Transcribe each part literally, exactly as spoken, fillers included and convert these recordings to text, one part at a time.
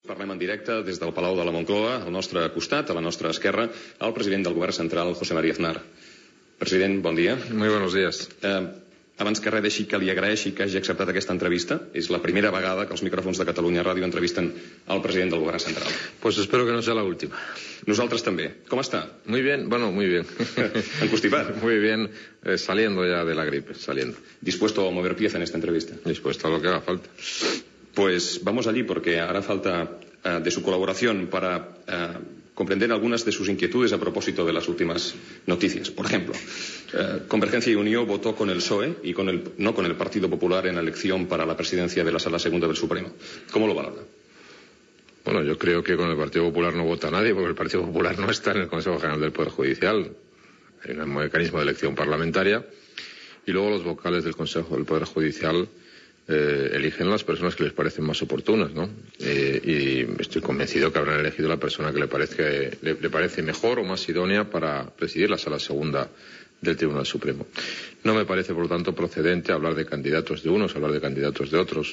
Parlem en directe des del Palau de la Moncloa, al nostre costat, a la nostra esquerra, el president del govern central, José María Aznar. President, bon dia. Muy buenos días. Eh, abans que res, deixi que li agraeixi que hagi acceptat aquesta entrevista. És la primera vegada que els micròfons de Catalunya Ràdio entrevisten al president del govern central. Pues espero que no sea la última. Nosaltres també. Com està? Muy bien, bueno, muy bien. Encostipat. Muy bien, eh, saliendo ya de la gripe, saliendo. ¿Dispuesto a mover pieza en esta entrevista? Dispuesto a lo que haga falta. Pues vamos allí, porque hará falta uh, de su colaboración para uh, comprender algunas de sus inquietudes a propósito de las últimas noticias. Por ejemplo, uh, Convergencia y Unió votó con el P S O E y con el, no con el Partido Popular en la elección para la presidencia de la Sala Segunda del Supremo. ¿Cómo lo valora? Bueno, yo creo que con el Partido Popular no vota nadie, porque el Partido Popular no está en el Consejo General del Poder Judicial. Hay un mecanismo de elección parlamentaria y luego los vocales del Consejo del Poder Judicial Eh, eligen las personas que les parecen más oportunas, ¿no? Eh, y estoy convencido que habrán elegido la persona que le parece, le, le parece mejor o más idónea para presidir la Sala Segunda del Tribunal Supremo. No me parece, por lo tanto, procedente hablar de candidatos de unos, hablar de candidatos de otros,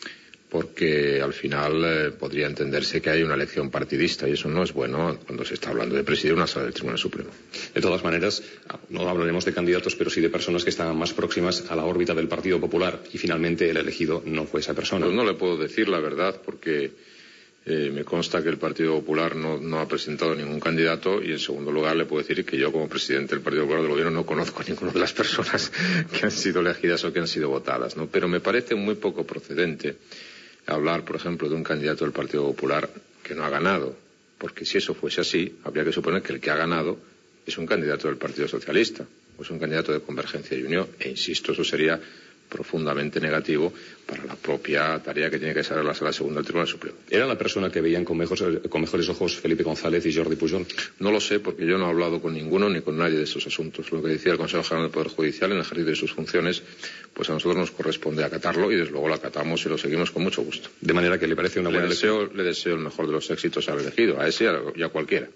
porque al final eh, podría entenderse que hay una elección partidista y eso no es bueno cuando se está hablando de presidir una sala del Tribunal Supremo. De todas maneras, no hablaremos de candidatos, pero sí de personas que estaban más próximas a la órbita del Partido Popular y finalmente el elegido no fue esa persona. Pues no le puedo decir la verdad porque eh, me consta que el Partido Popular no, no ha presentado ningún candidato y en segundo lugar le puedo decir que yo como presidente del Partido Popular del Gobierno no conozco a ninguna de las personas que han sido elegidas o que han sido votadas, ¿no? Pero me parece muy poco procedente hablar, por ejemplo, de un candidato del Partido Popular que no ha ganado, porque si eso fuese así, habría que suponer que el que ha ganado es un candidato del Partido Socialista, o es un candidato de Convergencia y Unió, e insisto, eso sería profundamente negativo para la propia tarea que tiene que hacer la Sala Segunda del Tribunal Supremo. ¿Era la persona que veían con mejores, con mejores ojos Felipe González y Jordi Pujol? No lo sé, porque yo no he hablado con ninguno ni con nadie de esos asuntos. Lo que decía el Consejo General del Poder Judicial en el ejercicio de sus funciones, pues a nosotros nos corresponde acatarlo y desde luego lo acatamos y lo seguimos con mucho gusto. De manera que le parece una le buena deseo, elección. Le deseo el mejor de los éxitos al elegido, a ese y a, y a cualquiera.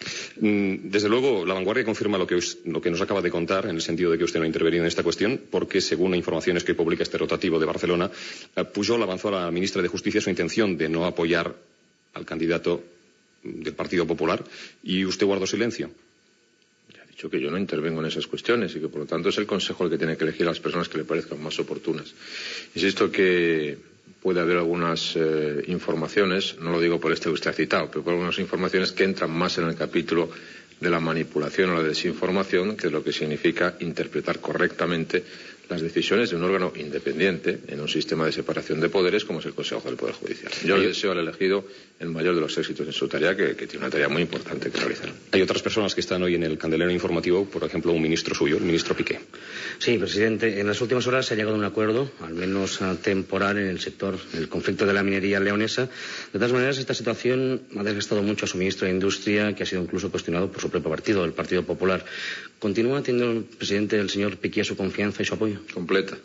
Desde luego, La Vanguardia confirma lo que, lo que nos acaba de contar, en el sentido de que usted no ha intervenido en esta cuestión, porque, según informaciones que publica este rotativo de Barcelona, Pujol avanzó a la ministra de Justicia su intención de no apoyar al candidato del Partido Popular, y usted guardó silencio. Ya he dicho que yo no intervengo en esas cuestiones y que, por lo tanto, es el Consejo el que tiene que elegir a las personas que le parezcan más oportunas. Insisto que puede haber algunas eh, informaciones, no lo digo por este que usted ha citado, pero por algunas informaciones que entran más en el capítulo de la manipulación o la desinformación, que es lo que significa interpretar correctamente las decisiones de un órgano independiente en un sistema de separación de poderes como es el Consejo del Poder Judicial. Yo le deseo al elegido el mayor de los éxitos en su tarea, que, que tiene una tarea muy importante que realizar. Hay otras personas que están hoy en el candelero informativo, por ejemplo, un ministro suyo, el ministro Piqué. Sí, presidente. En las últimas horas se ha llegado a un acuerdo, al menos temporal, en el sector del conflicto de la minería leonesa. De todas maneras, esta situación ha desgastado mucho a su ministro de Industria, que ha sido incluso cuestionado por su propio partido, el Partido Popular. ¿Continúa teniendo el presidente, el señor Piqué, su confianza y su apoyo? Completa.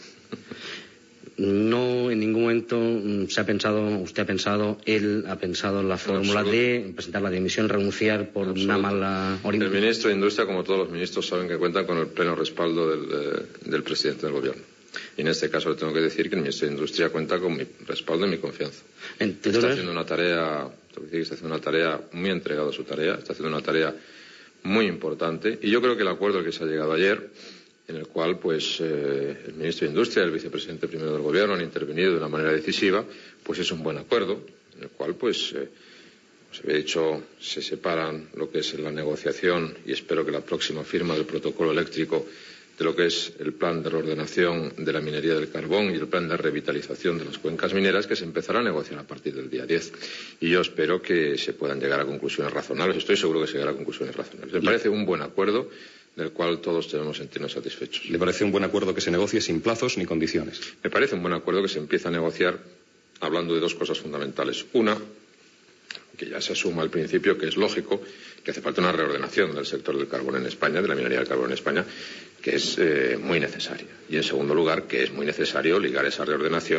No, en ningún momento se ha pensado, usted ha pensado, él ha pensado en la fórmula de presentar la dimisión, renunciar por una mala orientación. El ministro de Industria, como todos los ministros, saben que cuentan con el pleno respaldo del, eh, del presidente del Gobierno. Y en este caso le tengo que decir que el ministro de Industria cuenta con mi respaldo y mi confianza. Está haciendo una tarea, tengo que decir que está haciendo una tarea muy entregado a su tarea, está haciendo una tarea muy importante. Y yo creo que el acuerdo al que se ha llegado ayer, en el cual pues eh, el ministro de Industria y el vicepresidente primero del Gobierno han intervenido de una manera decisiva, pues es un buen acuerdo, en el cual pues, eh, como se había dicho, se separan lo que es la negociación y espero que la próxima firma del protocolo eléctrico de lo que es el plan de reordenación de la minería del carbón y el plan de revitalización de las cuencas mineras, que se empezará a negociar a partir del día diez. Y yo espero que se puedan llegar a conclusiones razonables. Estoy seguro que se llegará a conclusiones razonables. Me parece un buen acuerdo del cual todos debemos sentirnos satisfechos. ¿Le parece un buen acuerdo que se negocie sin plazos ni condiciones? Me parece un buen acuerdo que se empiece a negociar hablando de dos cosas fundamentales. Una, que ya se asuma al principio que es lógico que hace falta una reordenación del sector del carbón en España, de la minería del carbón en España, que es eh, muy necesaria. Y en segundo lugar, que es muy necesario ligar esa reordenación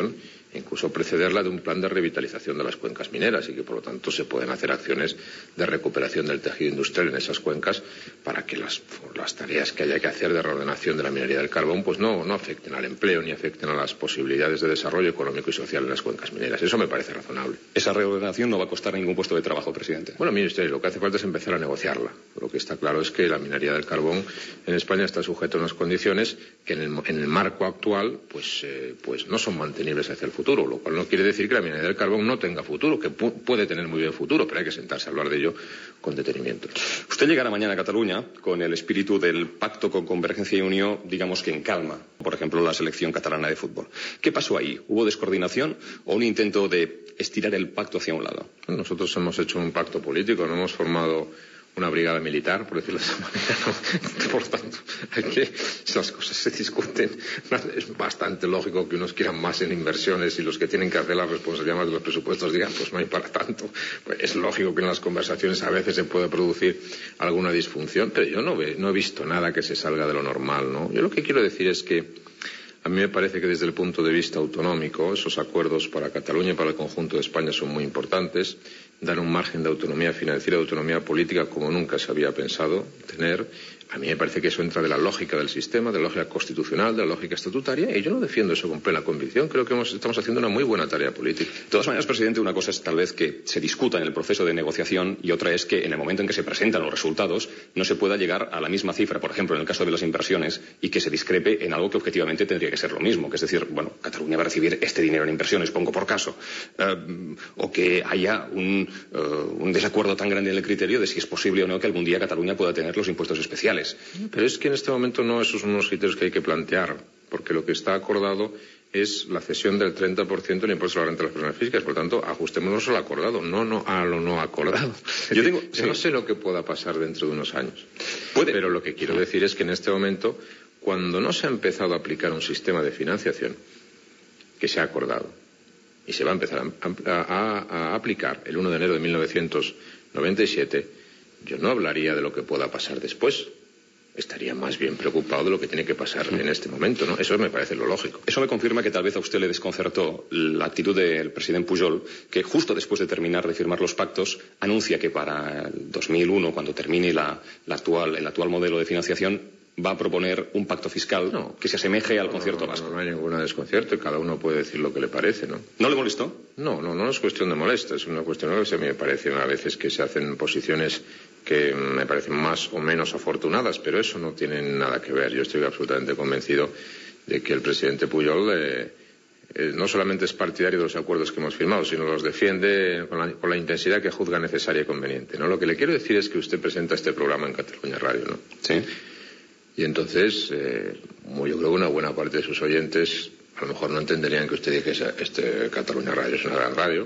incluso precederla de un plan de revitalización de las cuencas mineras y que, por lo tanto, se pueden hacer acciones de recuperación del tejido industrial en esas cuencas para que las, las tareas que haya que hacer de reordenación de la minería del carbón pues no, no afecten al empleo ni afecten a las posibilidades de desarrollo económico y social en las cuencas mineras. Eso me parece razonable. Esa reordenación no va a costar ningún puesto de trabajo, presidente. Bueno, mire usted, lo que hace falta es empezar a negociarla. Lo que está claro es que la minería del carbón en España está sujeta a unas condiciones que en el, en el marco actual pues, eh, pues no son mantenibles hacia el futuro, lo cual no quiere decir que la minería del carbón no tenga futuro, que pu puede tener muy bien futuro, pero hay que sentarse a hablar de ello con detenimiento. Usted llegará mañana a Cataluña con el espíritu del pacto con Convergencia y Unió, digamos que en calma, por ejemplo, la selección catalana de fútbol. ¿Qué pasó ahí? ¿Hubo descoordinación o un intento de estirar el pacto hacia un lado? Nosotros hemos hecho un pacto político, no hemos formado una brigada militar, por decirlo de esa manera. ¿No? Por tanto, aquí si las cosas se discuten, es bastante lógico que unos quieran más en inversiones y los que tienen que hacer la responsabilidad de los presupuestos digan, pues no hay para tanto. Pues es lógico que en las conversaciones a veces se puede producir alguna disfunción, pero yo no, ve, no he visto nada que se salga de lo normal, ¿no? Yo lo que quiero decir es que a mí me parece que desde el punto de vista autonómico esos acuerdos para Cataluña y para el conjunto de España son muy importantes, dan un margen de autonomía financiera, de autonomía política como nunca se había pensado tener. A mí me parece que eso entra de la lógica del sistema, de la lógica constitucional, de la lógica estatutaria, y yo no defiendo eso con plena convicción. Creo que hemos, estamos haciendo una muy buena tarea política. De todas maneras, presidente, una cosa es tal vez que se discuta en el proceso de negociación y otra es que en el momento en que se presentan los resultados no se pueda llegar a la misma cifra, por ejemplo, en el caso de las inversiones, y que se discrepe en algo que objetivamente tendría que ser lo mismo, que es decir, bueno, Cataluña va a recibir este dinero en inversiones, pongo por caso, eh, o que haya un, eh, un desacuerdo tan grande en el criterio de si es posible o no que algún día Cataluña pueda tener los impuestos especiales. Pero es que en este momento no esos son unos criterios que hay que plantear, porque lo que está acordado es la cesión del treinta por ciento del impuesto a la renta de las personas físicas. Por tanto, ajustémonos a lo acordado, no, no a lo no acordado. Yo tengo, sí. no sé lo que pueda pasar dentro de unos años. Puede. Pero lo que quiero decir es que en este momento, cuando no se ha empezado a aplicar un sistema de financiación que se ha acordado y se va a empezar a, a, a aplicar el uno de enero de mil novecientos noventa y siete, yo no hablaría de lo que pueda pasar después. Estaría más bien preocupado de lo que tiene que pasar en este momento, ¿no? Eso me parece lo lógico. Eso me confirma que tal vez a usted le desconcertó la actitud del presidente Pujol, que justo después de terminar de firmar los pactos, anuncia que para el dos mil uno, cuando termine la, la actual, el actual modelo de financiación, va a proponer un pacto fiscal no, que se asemeje al concierto no, vasco. No, no hay ningún desconcierto y cada uno puede decir lo que le parece, ¿no? ¿No le molestó? No, no, no es cuestión de molestia, es una cuestión de que a mí me parece a veces que se hacen posiciones que me parecen más o menos afortunadas, pero eso no tiene nada que ver. Yo estoy absolutamente convencido de que el presidente Pujol eh, eh, no solamente es partidario de los acuerdos que hemos firmado, sino los defiende con la, con la intensidad que juzga necesaria y conveniente, ¿no? Lo que le quiero decir es que usted presenta este programa en Cataluña Radio, ¿no? Sí. Y entonces, eh, yo creo que una buena parte de sus oyentes a lo mejor no entenderían que usted dijese este Cataluña Radio es una gran radio,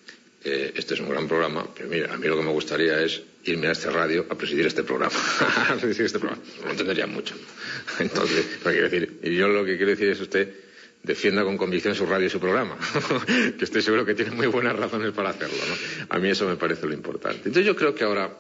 eh, este es un gran programa, pero mira, a mí lo que me gustaría es irme a este radio a presidir este programa. a presidir este programa. No entenderían mucho. Entonces, lo que quiero decir, y yo lo que quiero decir es usted defienda con convicción su radio y su programa, que estoy seguro que tiene muy buenas razones para hacerlo, ¿no? A mí eso me parece lo importante. Entonces yo creo que ahora,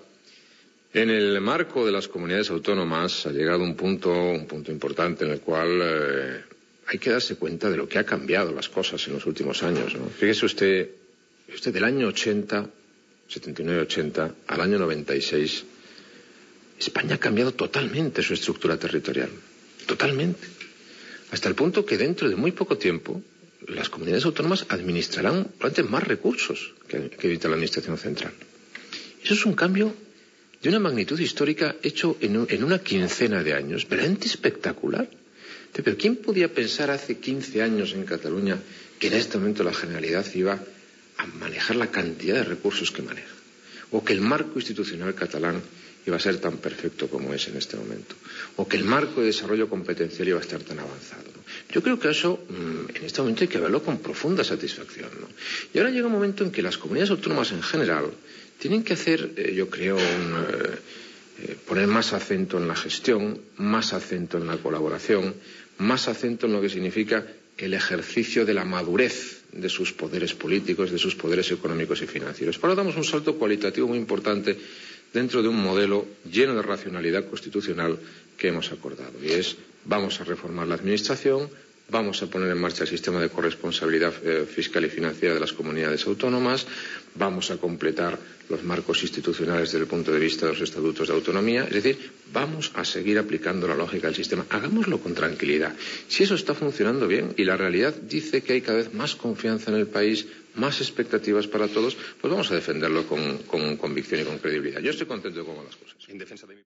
en el marco de las comunidades autónomas, ha llegado un punto, un punto importante en el cual eh, hay que darse cuenta de lo que ha cambiado las cosas en los últimos años, ¿no? Fíjese usted, usted del año ochenta, setenta y nueve ochenta, al año noventa y seis, España ha cambiado totalmente su estructura territorial. Totalmente. Hasta el punto que dentro de muy poco tiempo las comunidades autónomas administrarán probablemente más recursos que, que ahorita la Administración Central. Eso es un cambio de una magnitud histórica hecho en, en una quincena de años, verdaderamente espectacular. Pero ¿quién podía pensar hace quince años en Cataluña que en este momento la Generalidad iba a manejar la cantidad de recursos que maneja? O que el marco institucional catalán iba a ser tan perfecto como es en este momento, o que el marco de desarrollo competencial iba a estar tan avanzado, ¿no? Yo creo que eso mmm, en este momento hay que verlo con profunda satisfacción, ¿no? Y ahora llega un momento en que las comunidades autónomas en general tienen que hacer, eh, yo creo, un, eh, eh, poner más acento en la gestión, más acento en la colaboración, más acento en lo que significa el ejercicio de la madurez de sus poderes políticos, de sus poderes económicos y financieros. Por ahora damos un salto cualitativo muy importante dentro de un modelo lleno de racionalidad constitucional que hemos acordado. Y es, vamos a reformar la Administración, vamos a poner en marcha el sistema de corresponsabilidad eh, fiscal y financiera de las comunidades autónomas, vamos a completar los marcos institucionales desde el punto de vista de los estatutos de autonomía. Es decir, vamos a seguir aplicando la lógica del sistema. Hagámoslo con tranquilidad. Si eso está funcionando bien y la realidad dice que hay cada vez más confianza en el país, más expectativas para todos, pues vamos a defenderlo con, con convicción y con credibilidad. Yo estoy contento de cómo van las cosas. En defensa de mi...